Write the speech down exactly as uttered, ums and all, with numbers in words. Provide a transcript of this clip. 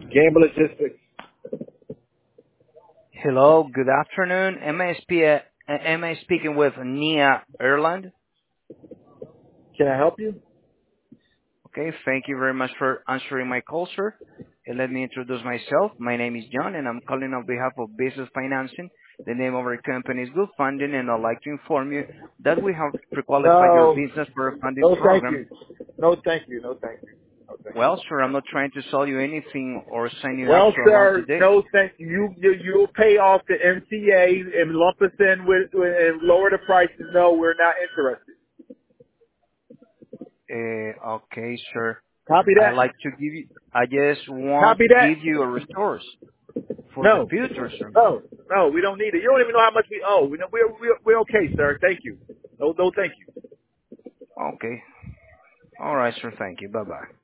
Gamble Logistics. Hello, good afternoon. Am I, spe- uh, am I speaking with Nia Erland? Can I help you? Okay, thank you very much for answering my call, sir. And let me introduce myself. My name is John, and I'm calling on behalf of Business Financing. The name of our company is Good Funding, and I'd like to inform you that we have pre-qualified your No. business for a funding No, thank program. you. No, thank you. No, thank you. No, thank you. Well, sir, I'm not trying to sell you anything or sign you up Well, to a loan sir, today. no, thank you. You, you you'll pay off the M T A and lump us in with, with and lower the prices. No, we're not interested. Uh, okay, sir. Copy I that. like to give you, I just want Copy to that. give you a resource for the No, future, sir. no, no. We don't need it. You don't even know how much we owe. We know we're we're, we're okay, sir. Thank you. No, no, thank you. Okay. All right, sir. Thank you. Bye-bye.